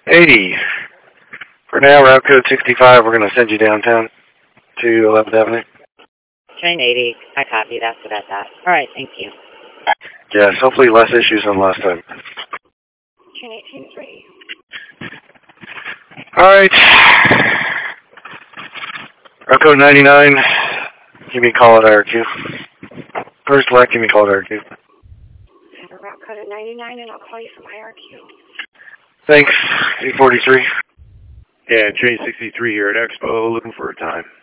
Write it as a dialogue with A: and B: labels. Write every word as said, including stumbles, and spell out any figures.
A: eighty. For now, route code sixty-five, we're going to send you downtown to eleventh Avenue.
B: Train eighty, I copy, that's what I thought. Alright, thank you.
A: Yes, hopefully less issues than last time.
B: Train eighteen three.
A: Alright. Route code ninety-nine, give me a call at I R Q. First select, give me a call at I R Q.
B: I have a route code at ninety-nine and I'll call you from I R Q.
A: Thanks, eight forty-three.
C: Yeah, train sixty-three here at Expo, looking for a time.